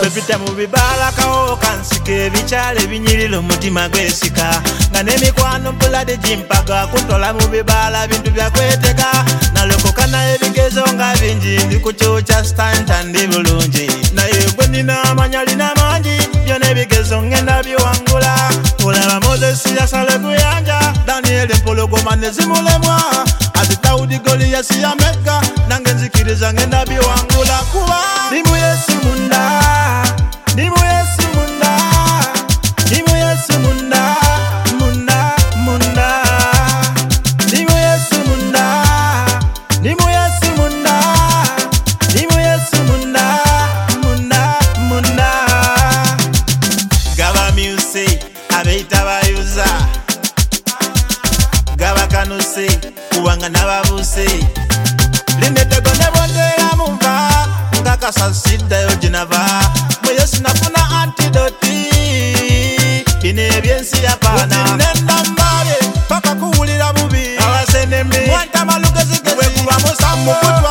Pepita mu bibala kawo kansike bichale binyirilo mutima gwesika nga nemikwano mpulade jimpaga kutola mu bibala bintu bya kweteka nalokoka naye ebigezo nga bingi ndi kukyokya stanta ndi bulungi naye gwe nina amanyali n'amangi byona ebigezo ngenda biwangula olaba Mozesi yasala kuyanja Daniel empologoma ne zimulemwa ati Daudi Goliyasi yameka nange nzikiriza ngenda biwangula kuba ndi mu Yesu munda ndi mu Yesu munda ndi mu Yesu munda munda munda ndi mu Yesu munda ndi mu Yesu munda ndi mu Yesu munda munda munda gaba music abeita bayuza gaba kanuse kuwanga n'ababuse linetego nebondera mumva ngakasasida yo jinava Yesu nafuna antidoti bine ebyensi yapana nenda mbale paka kuwulira bubi abasenemi wanta malugezigezi wekuba musamu